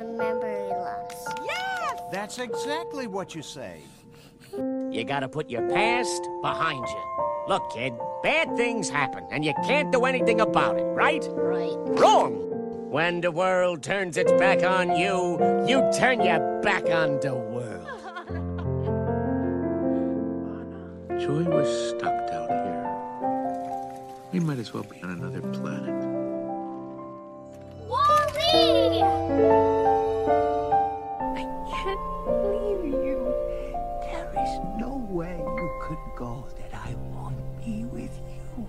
Memory loss. Yes! That's exactly what you say. You gotta put your past behind you. Look, kid, bad things happen, and you can't do anything about it, right? Right. Wrong! When the world turns its back on you, you turn your back on the world. Joy was stuck down here. We might as well be on another planet. Wally! I can't leave you. There is no way you could go that I won't be with you.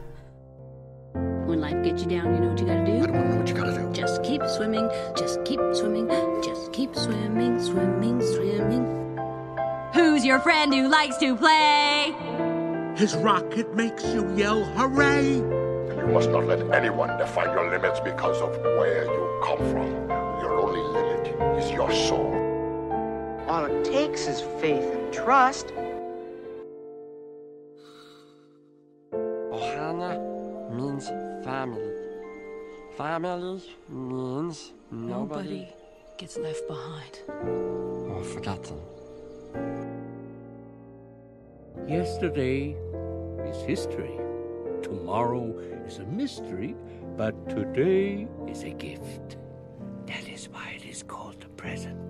When life gets you down, you know what you gotta do? I don't want to know what you gotta do. Just keep swimming, just keep swimming, just keep swimming, swimming, swimming. Who's your friend who likes to play? His rocket makes you yell, hooray! You must not let anyone define your limits because of where you come from. Your only limit is your soul. All it takes is faith and trust. Ohana means family. Family means nobody gets left behind or forgotten. Yesterday is history. Tomorrow is a mystery, but today is a gift. That is why it is called the present.